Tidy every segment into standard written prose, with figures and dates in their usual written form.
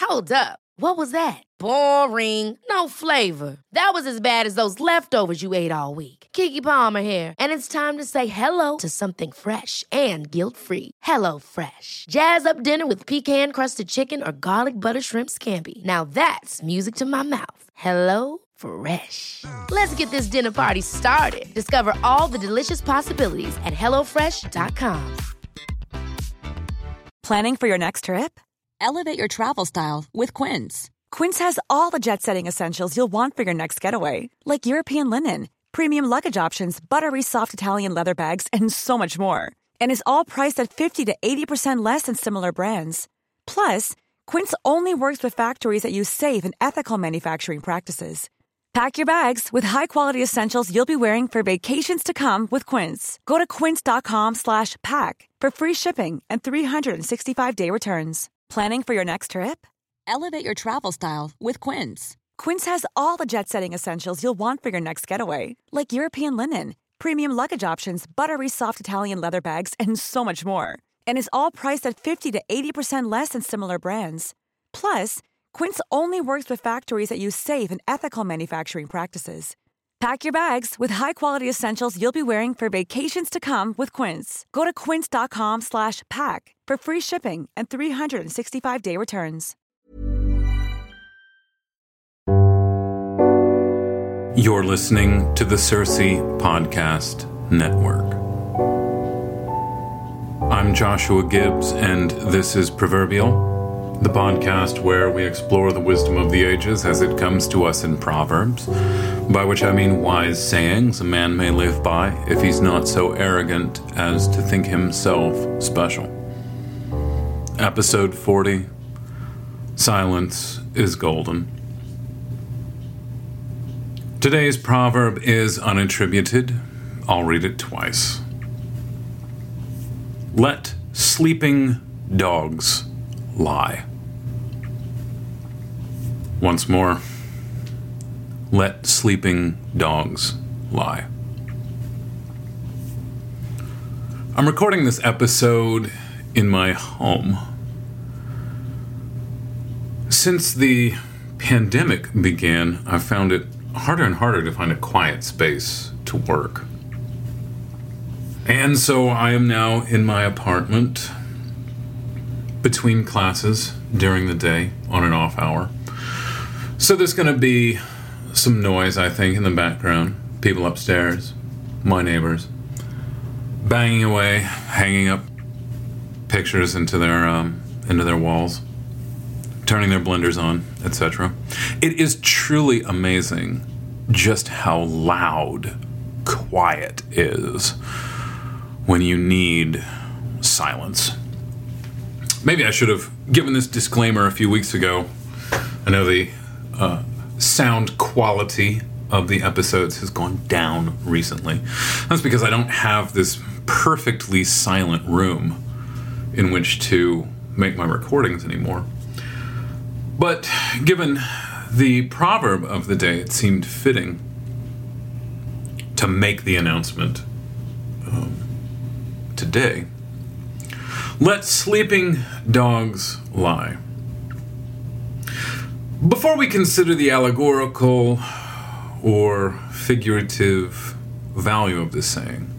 Hold up. What was that? Boring. No flavor. That was as bad as those leftovers you ate all week. Keke Palmer here, and it's time to say hello to something fresh and guilt-free. Hello Fresh. Jazz up dinner with pecan-crusted chicken or garlic butter shrimp scampi. Now that's music to my mouth. Hello Fresh. Let's get this dinner party started. Discover all the delicious possibilities at hellofresh.com. Planning for your next trip? Elevate your travel style with Quince. Quince has all the jet-setting essentials you'll want for your next getaway, like European linen, premium luggage options, buttery soft Italian leather bags, and so much more. And is all priced at 50 to 80% less than similar brands. Plus, Quince only works with factories that use safe and ethical manufacturing practices. Pack your bags with high-quality essentials you'll be wearing for vacations to come with Quince. Go to quince.com/pack for free shipping and 365-day returns. Planning for your next trip? Elevate your travel style with Quince. Quince has all the jet-setting essentials you'll want for your next getaway, like European linen, premium luggage options, buttery soft Italian leather bags, and so much more. And is all priced at 50 to 80% less than similar brands. Plus, Quince only works with factories that use safe and ethical manufacturing practices. Pack your bags with high-quality essentials you'll be wearing for vacations to come with Quince. Go to quince.com/pack for free shipping and 365-day returns. You're listening to the Cersei Podcast Network. I'm Joshua Gibbs, and this is Proverbial, the podcast where we explore the wisdom of the ages as it comes to us in Proverbs, by which I mean wise sayings a man may live by if he's not so arrogant as to think himself special. Episode 40, Silence is Golden. Today's proverb is unattributed. I'll read it twice. Let sleeping dogs lie. Once more. Let sleeping dogs lie. I'm recording this episode in my home. Since the pandemic began, I've found it harder and harder to find a quiet space to work. And so I am now in my apartment between classes during the day on an off hour. So there's going to be some noise, I think, in the background. People upstairs, my neighbors, banging away, hanging up pictures into their walls, turning their blenders on, etc. It is truly amazing just how loud quiet is when you need silence. Maybe I should have given this disclaimer a few weeks ago. I know the sound quality of the episodes has gone down recently. That's because I don't have this perfectly silent room in which to make my recordings anymore. But given the proverb of the day, it seemed fitting to make the announcement today. Let sleeping dogs lie. Before we consider the allegorical or figurative value of this saying,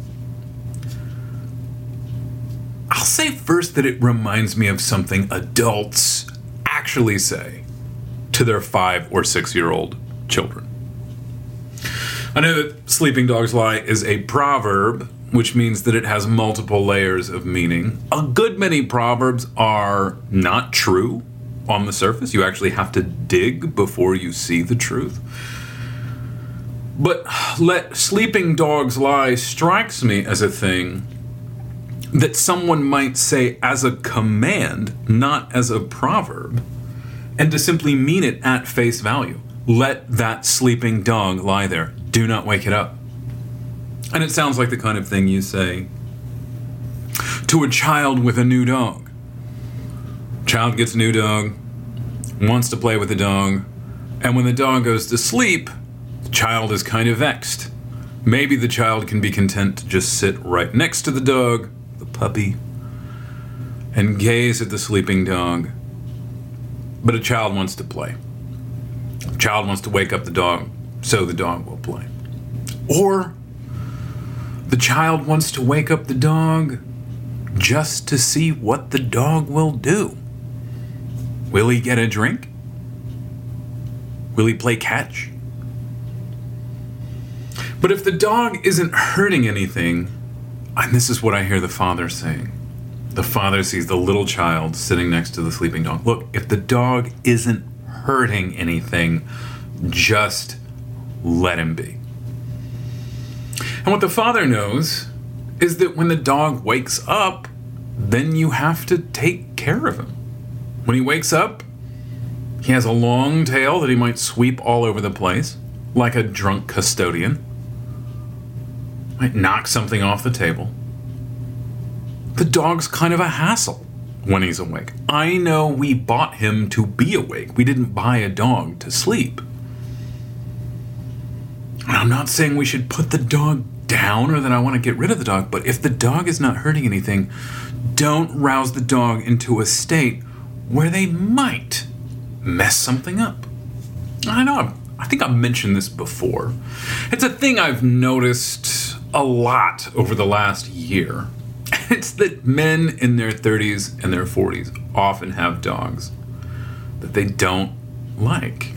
I'll say first that it reminds me of something adults actually say to their 5 or 6-year-old children. I know that sleeping dogs lie is a proverb, which means that it has multiple layers of meaning. A good many proverbs are not true on the surface. You actually have to dig before you see the truth. But let sleeping dogs lie strikes me as a thing that someone might say as a command, not as a proverb, and to simply mean it at face value. Let that sleeping dog lie there. Do not wake it up. And it sounds like the kind of thing you say to a child with a new dog. Child gets a new dog, wants to play with the dog, and when the dog goes to sleep, the child is kind of vexed. Maybe the child can be content to just sit right next to the dog, the puppy, and gaze at the sleeping dog but a child wants to play. A child wants to wake up the dog, so the dog will play. Or the child wants to wake up the dog just to see what the dog will do. Will he get a drink? Will he play catch? But if the dog isn't hurting anything, and this is what I hear the father saying. The father sees the little child sitting next to the sleeping dog. Look, if the dog isn't hurting anything, just let him be. And what the father knows is that when the dog wakes up, then you have to take care of him. When he wakes up, he has a long tail that he might sweep all over the place, like a drunk custodian. Might knock something off the table. The dog's kind of a hassle when he's awake. I know we bought him to be awake. We didn't buy a dog to sleep. And I'm not saying we should put the dog down or that I want to get rid of the dog, but if the dog is not hurting anything, don't rouse the dog into a state where they might mess something up. I know, I think I've mentioned this before. It's a thing I've noticed a lot over the last year. It's that men in their 30s and their 40s often have dogs that they don't like.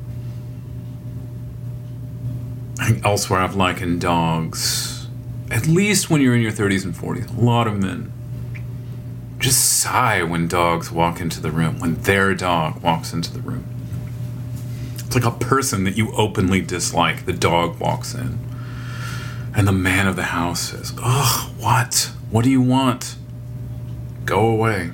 I think elsewhere I've likened dogs, at least when you're in your 30s and 40s, a lot of men just sigh when dogs walk into the room, when their dog walks into the room. It's like a person that you openly dislike. The dog walks in, and the man of the house says, "Ugh, what? What do you want? Go away."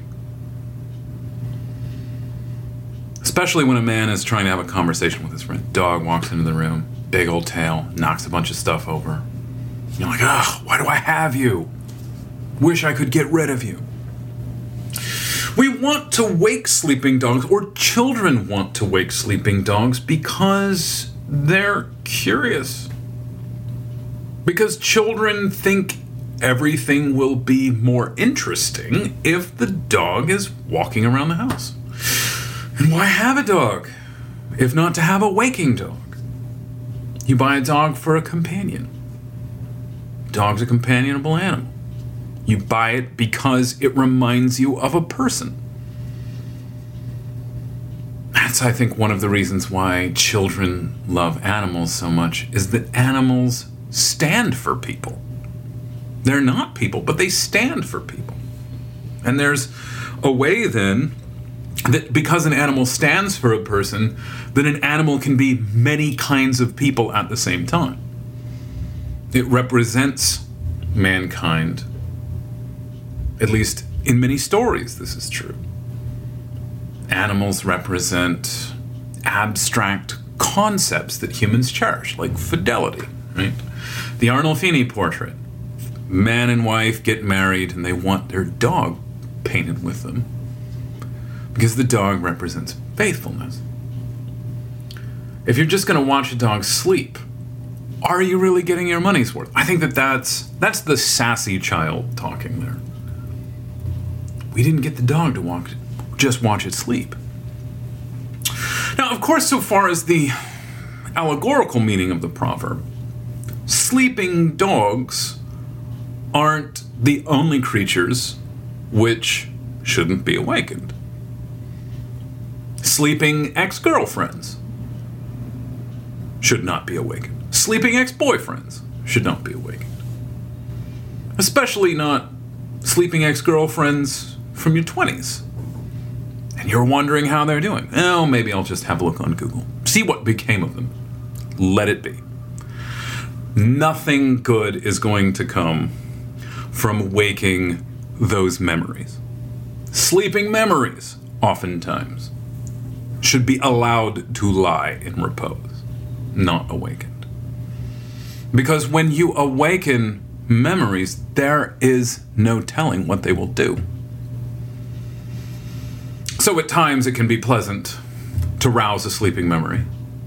Especially when a man is trying to have a conversation with his friend. Dog walks into the room, big old tail, knocks a bunch of stuff over. You're like, "Ugh, why do I have you? Wish I could get rid of you." We want to wake sleeping dogs, or children want to wake sleeping dogs, because they're curious. Because children think everything will be more interesting if the dog is walking around the house. And why have a dog if not to have a waking dog? You buy a dog for a companion. Dog's a companionable animal. You buy it because it reminds you of a person. That's, I think, one of the reasons why children love animals so much, is that animals stand for people. They're not people, but they stand for people. And there's a way then that because an animal stands for a person, that an animal can be many kinds of people at the same time. It represents mankind. At least in many stories, this is true. Animals represent abstract concepts that humans cherish, like fidelity, right? The Arnolfini portrait. Man and wife get married and they want their dog painted with them because the dog represents faithfulness. If you're just going to watch a dog sleep, are you really getting your money's worth? I think that's the sassy child talking there. We didn't get the dog to just watch it sleep. Now, of course, so far as the allegorical meaning of the proverb, sleeping dogs aren't the only creatures which shouldn't be awakened. Sleeping ex-girlfriends should not be awakened. Sleeping ex-boyfriends should not be awakened. Especially not sleeping ex-girlfriends from your 20s. And you're wondering how they're doing. Oh, maybe I'll just have a look on Google. See what became of them. Let it be. Nothing good is going to come from waking those memories. Sleeping memories, oftentimes, should be allowed to lie in repose, not awakened. Because when you awaken memories, there is no telling what they will do. So at times it can be pleasant to rouse a sleeping memory.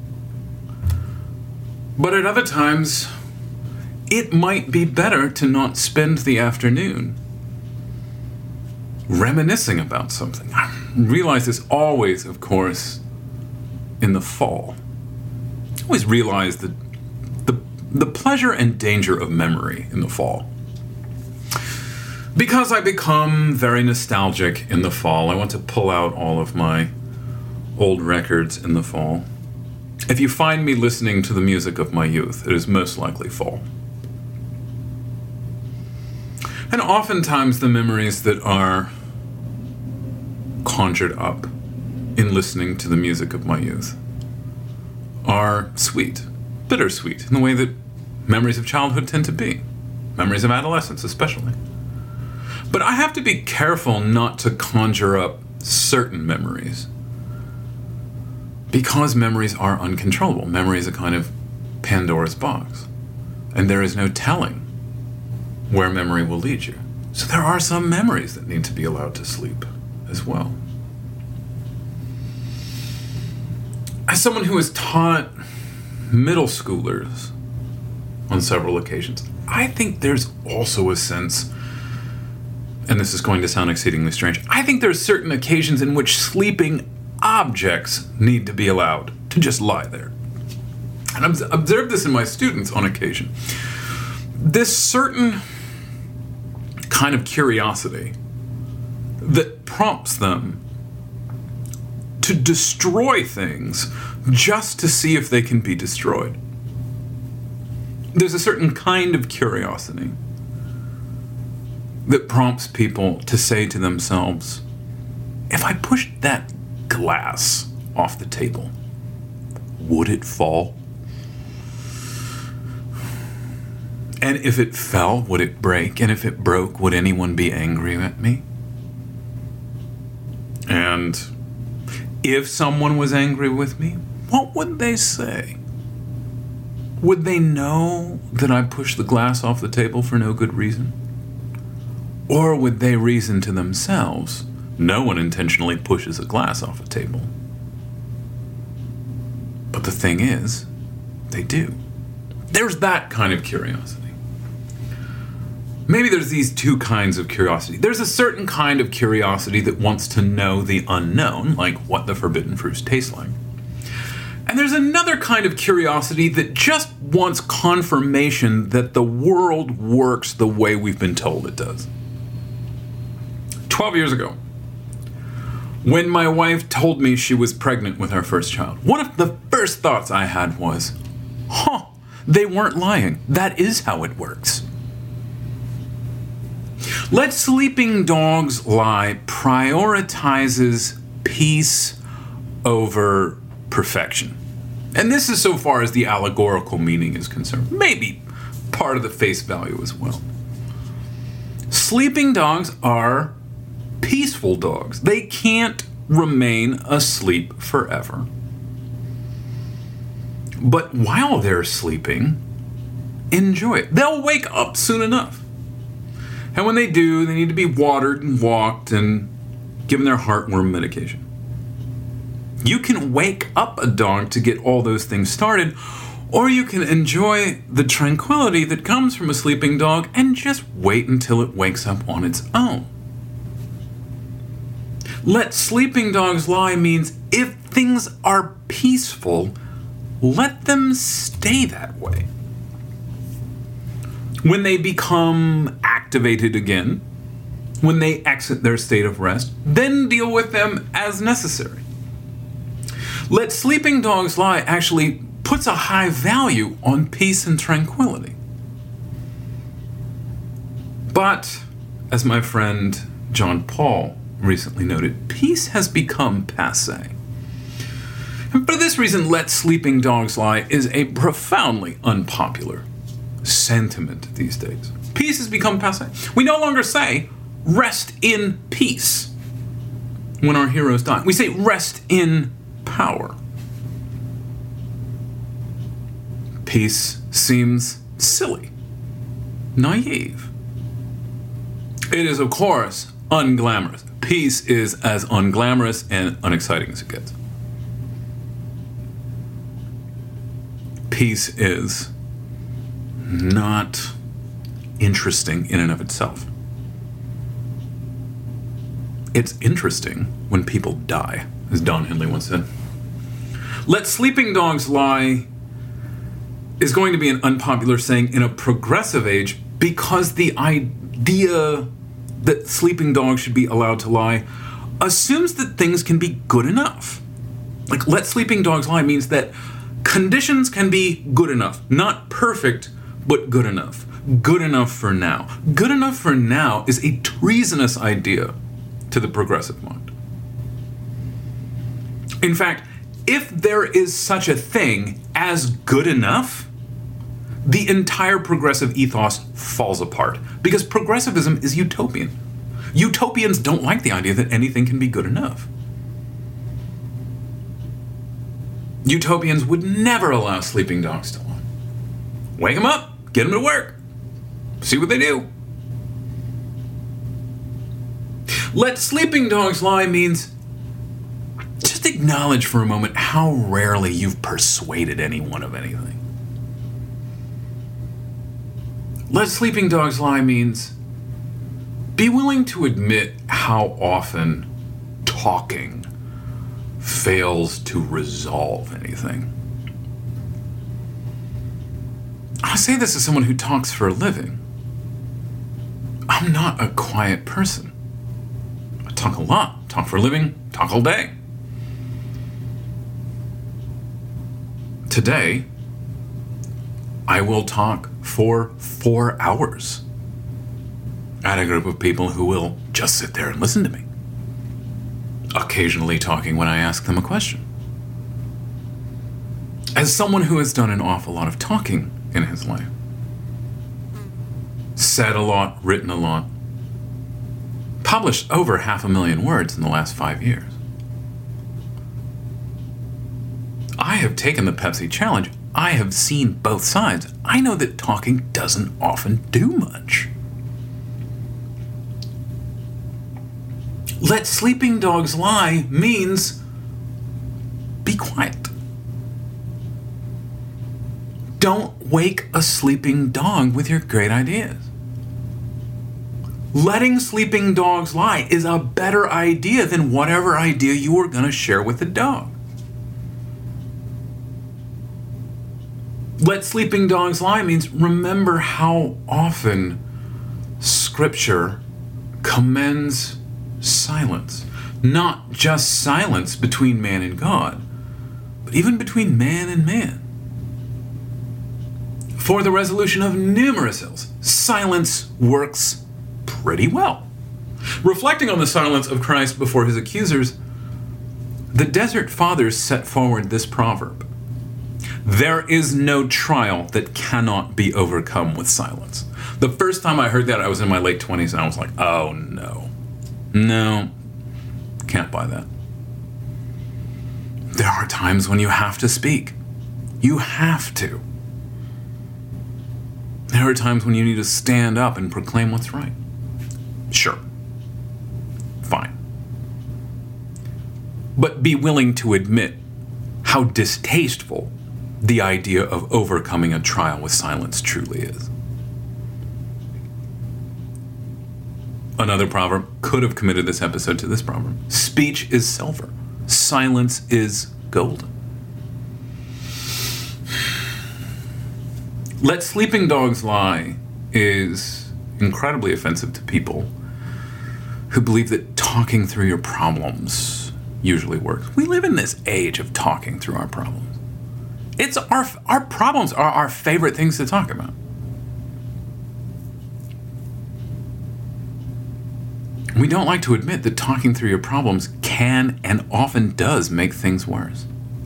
But at other times, it might be better to not spend the afternoon reminiscing about something. I realize this always, of course, in the fall. I always realize that the pleasure and danger of memory in the fall. Because I become very nostalgic in the fall, I want to pull out all of my old records in the fall. If you find me listening to the music of my youth, it is most likely fall. And oftentimes the memories that are conjured up in listening to the music of my youth are sweet, bittersweet, in the way that memories of childhood tend to be. Memories of adolescence especially. But I have to be careful not to conjure up certain memories, because memories are uncontrollable. Memory is a kind of Pandora's box, and there is no telling where memory will lead you. So there are some memories that need to be allowed to sleep as well. As someone who has taught middle schoolers on several occasions, I think there's also a sense, and this is going to sound exceedingly strange, I think there's certain occasions in which sleeping objects need to be allowed to just lie there. And I've observed this in my students on occasion. This certain kind of curiosity that prompts them to destroy things just to see if they can be destroyed. There's a certain kind of curiosity that prompts people to say to themselves, if I pushed that glass off the table, would it fall? And if it fell, would it break? And if it broke, would anyone be angry at me? And if someone was angry with me, what would they say? Would they know that I pushed the glass off the table for no good reason? Or would they reason to themselves, no one intentionally pushes a glass off a table? But the thing is, they do. There's that kind of curiosity. Maybe there's these two kinds of curiosity. There's a certain kind of curiosity that wants to know the unknown, like what the forbidden fruits taste like. And there's another kind of curiosity that just wants confirmation that the world works the way we've been told it does. 12 years ago, when my wife told me she was pregnant with our first child, one of the first thoughts I had was, they weren't lying. That is how it works. Let Sleeping Dogs Lie prioritizes peace over perfection. And this is so far as the allegorical meaning is concerned. Maybe part of the face value as well. Sleeping dogs are peaceful dogs. They can't remain asleep forever. But while they're sleeping, enjoy it. They'll wake up soon enough. And when they do, they need to be watered and walked and given their heartworm medication. You can wake up a dog to get all those things started, or you can enjoy the tranquility that comes from a sleeping dog and just wait until it wakes up on its own. Let sleeping dogs lie means if things are peaceful, let them stay that way. When they become activated again, when they exit their state of rest, then deal with them as necessary. Let Sleeping Dogs Lie actually puts a high value on peace and tranquility. But, as my friend John Paul recently noted, peace has become passé. And for this reason, Let Sleeping Dogs Lie is a profoundly unpopular sentiment these days. Peace has become passé. We no longer say, rest in peace when our heroes die. We say, rest in power. Peace seems silly, naive. It is, of course, unglamorous. Peace is as unglamorous and unexciting as it gets. Peace is not interesting in and of itself. It's interesting when people die, as Don Henley once said. Let sleeping dogs lie is going to be an unpopular saying in a progressive age because the idea that sleeping dogs should be allowed to lie assumes that things can be good enough. Like, let sleeping dogs lie means that conditions can be good enough. Not perfect, but good enough. Good enough for now. Good enough for now is a treasonous idea to the progressive mind. In fact, if there is such a thing as good enough, the entire progressive ethos falls apart because progressivism is utopian. Utopians don't like the idea that anything can be good enough. Utopians would never allow sleeping dogs to lie. Wake them up, get them to work, see what they do. Let sleeping dogs lie means just acknowledge for a moment how rarely you've persuaded anyone of anything. Let sleeping dogs lie means be willing to admit how often talking fails to resolve anything. I say this as someone who talks for a living. I'm not a quiet person. I talk a lot, talk for a living, talk all day. Today, I will talk for 4 hours at a group of people who will just sit there and listen to me. Occasionally talking when I ask them a question. As someone who has done an awful lot of talking in his life, said a lot, written a lot, published over 500,000 words in the last 5 years, I have taken the Pepsi challenge. I have seen both sides. I know that talking doesn't often do much. Let sleeping dogs lie means be quiet. Don't wake a sleeping dog with your great ideas. Letting sleeping dogs lie is a better idea than whatever idea you are going to share with the dog. Let sleeping dogs lie means remember how often Scripture commends silence. Not just silence between man and God, but even between man and man. For the resolution of numerous ills, silence works pretty well. Reflecting on the silence of Christ before his accusers, the Desert Fathers set forward this proverb: there is no trial that cannot be overcome with silence. The first time I heard that, I was in my late 20s, and I was like, oh no, can't buy that. There are times when you have to speak. You have to. There are times when you need to stand up and proclaim what's right. Sure. Fine. But be willing to admit how distasteful the idea of overcoming a trial with silence truly is. Another proverb could have committed this episode to this proverb. Speech is silver. Silence is golden. Let sleeping dogs lie is incredibly offensive to people who believe that talking through your problems usually works. We live in this age of talking through our problems. It's our problems are our favorite things to talk about. We don't like to admit that talking through your problems can and often does make things worse.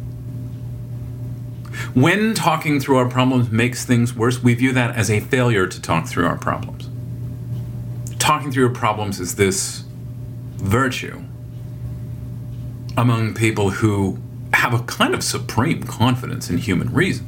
When talking through our problems makes things worse, we view that as a failure to talk through our problems. Talking through your problems is this virtue among people who have a kind of supreme confidence in human reason.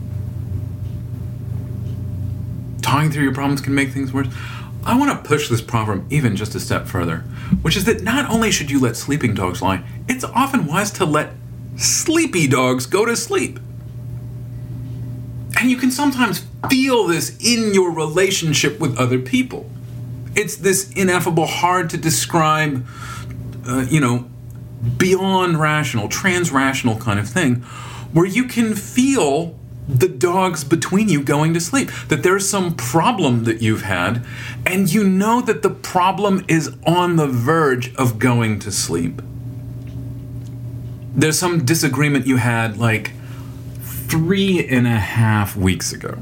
Talking through your problems can make things worse. I want to push this proverb even just a step further, which is that not only should you let sleeping dogs lie, it's often wise to let sleepy dogs go to sleep. And you can sometimes feel this in your relationship with other people. It's this ineffable, hard to describe beyond rational, trans-rational kind of thing, where you can feel the dogs between you going to sleep, that there's some problem that you've had, and you know that the problem is on the verge of going to sleep. There's some disagreement you had like 3.5 weeks ago.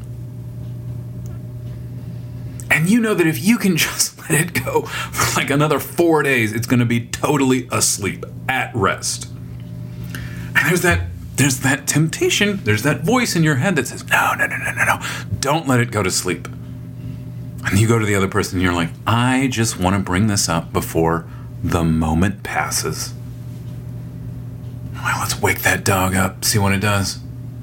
And you know that if you can just let it go for like another 4 days, it's going to be totally asleep, at rest. And there's that temptation, there's that voice in your head that says, no, don't let it go to sleep. And you go to the other person and you're like, I just want to bring this up before the moment passes. Well, let's wake that dog up, see what it does.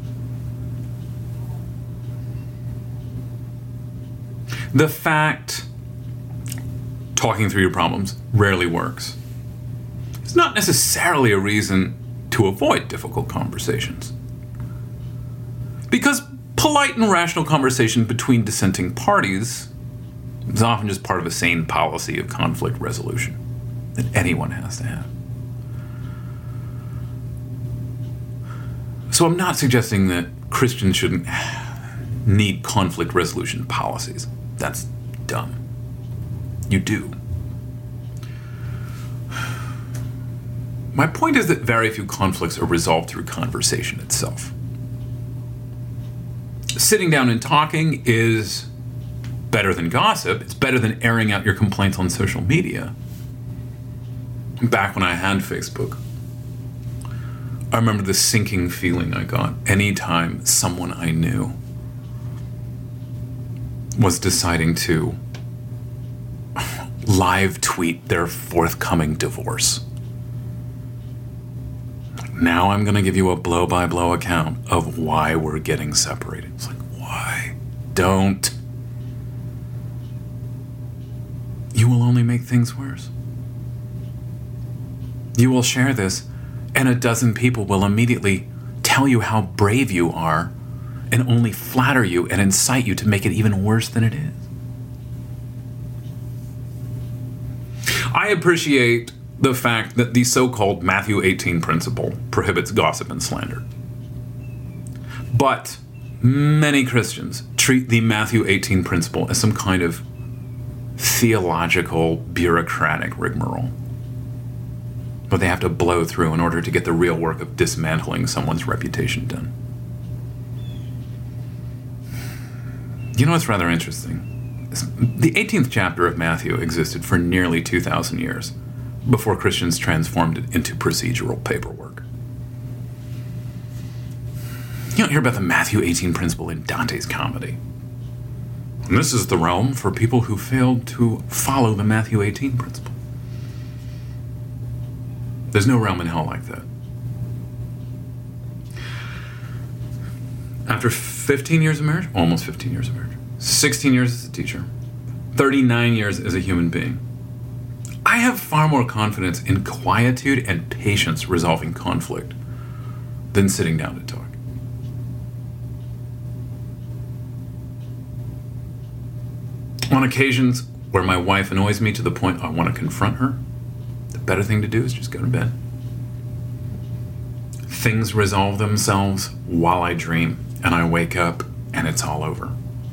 The fact talking through your problems rarely works. It's not necessarily a reason to avoid difficult conversations. Because polite and rational conversation between dissenting parties is often just part of a sane policy of conflict resolution that anyone has to have. So I'm not suggesting that Christians shouldn't need conflict resolution policies. That's dumb. You do. My point is that very few conflicts are resolved through conversation itself. Sitting down and talking is better than gossip. It's better than airing out your complaints on social media. Back when I had Facebook, I remember the sinking feeling I got anytime someone I knew was deciding to live tweet their forthcoming divorce. Now I'm going to give you a blow-by-blow account of why we're getting separated. It's like, why? Don't. You will only make things worse. You will share this, and a dozen people will immediately tell you how brave you are and only flatter you and incite you to make it even worse than it is. I appreciate the fact that the so-called Matthew 18 principle prohibits gossip and slander. But many Christians treat the Matthew 18 principle as some kind of theological, bureaucratic rigmarole. But they have to blow through in order to get the real work of dismantling someone's reputation done. You know what's rather interesting? The 18th chapter of Matthew existed for nearly 2,000 years before Christians transformed it into procedural paperwork. You don't hear about the Matthew 18 principle in Dante's comedy. And this is the realm for people who failed to follow the Matthew 18 principle. There's no realm in hell like that. After 15 years of marriage, almost 15 years of marriage, 16 years as a teacher, 39 years as a human being, I have far more confidence in quietude and patience resolving conflict than sitting down to talk. On occasions where my wife annoys me to the point I want to confront her, the better thing to do is just go to bed. Things resolve themselves while I dream, and I wake up and it's all over.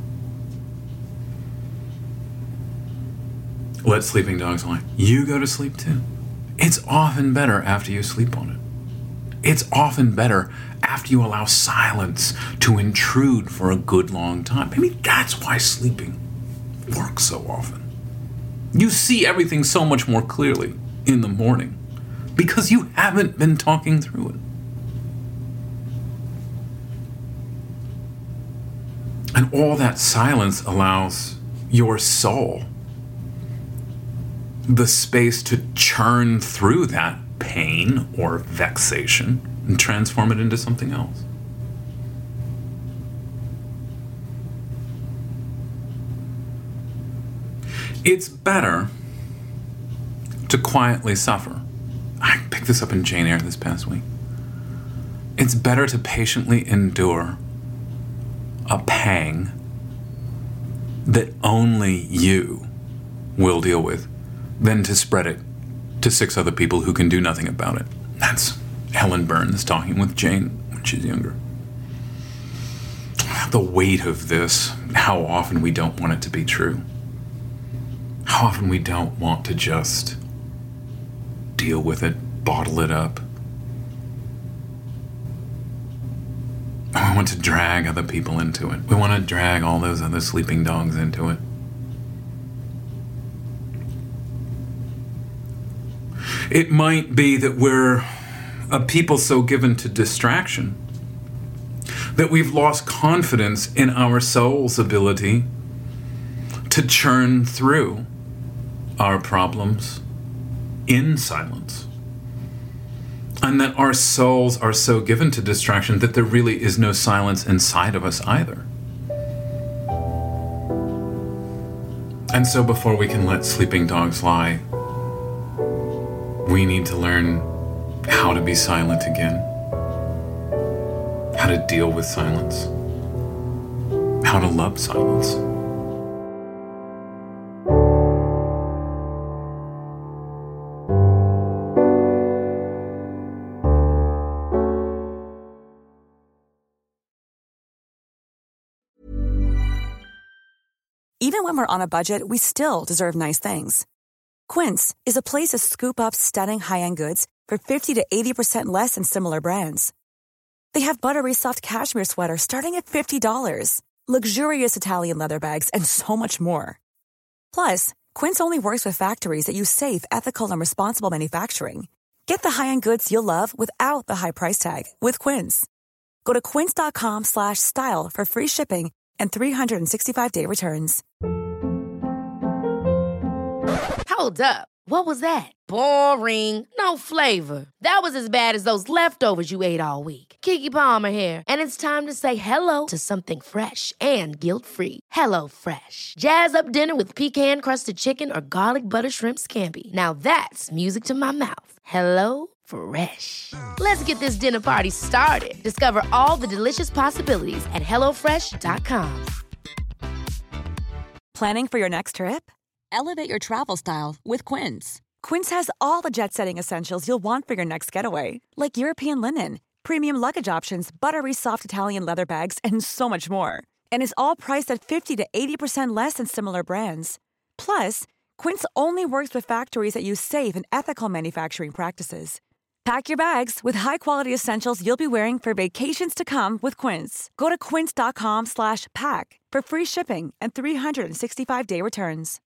Let sleeping dogs lie. You go to sleep too. It's often better after you sleep on it. It's often better after you allow silence to intrude for a good long time. I mean, that's why sleeping works so often. You see everything so much more clearly in the morning because you haven't been talking through it. And all that silence allows your soul the space to churn through that pain or vexation and transform it into something else. It's better to quietly suffer. I picked this up in Jane Eyre this past week. It's better to patiently endure a pang that only you will deal with than to spread it to 6 other people who can do nothing about it. That's Helen Burns talking with Jane when she's younger. The weight of this, how often we don't want it to be true. How often we don't want to just deal with it, bottle it up. We want to drag other people into it. We want to drag all those other sleeping dogs into it. It might be that we're a people so given to distraction that we've lost confidence in our soul's ability to churn through our problems in silence. And that our souls are so given to distraction that there really is no silence inside of us either. And so before we can let sleeping dogs lie, we need to learn how to be silent again. How to deal with silence. How to love silence. Even when we're on a budget, we still deserve nice things. Quince is a place to scoop up stunning high-end goods for 50 to 80% less than similar brands. They have buttery soft cashmere sweaters starting at $50, luxurious Italian leather bags, and so much more. Plus, Quince only works with factories that use safe, ethical, and responsible manufacturing. Get the high-end goods you'll love without the high price tag with Quince. Go to quince.com/style for free shipping and 365-day returns. Hold up. What was that? Boring. No flavor. That was as bad as those leftovers you ate all week. Keke Palmer here, and it's time to say hello to something fresh and guilt-free. HelloFresh. Jazz up dinner with pecan-crusted chicken or garlic butter shrimp scampi. Now that's music to my mouth. HelloFresh. Let's get this dinner party started. Discover all the delicious possibilities at HelloFresh.com. Planning for your next trip? Elevate your travel style with Quince. Quince has all the jet-setting essentials you'll want for your next getaway, like European linen, premium luggage options, buttery soft Italian leather bags, and so much more. And is all priced at 50 to 80% less than similar brands. Plus, Quince only works with factories that use safe and ethical manufacturing practices. Pack your bags with high-quality essentials you'll be wearing for vacations to come with Quince. Go to quince.com/pack for free shipping and 365-day returns.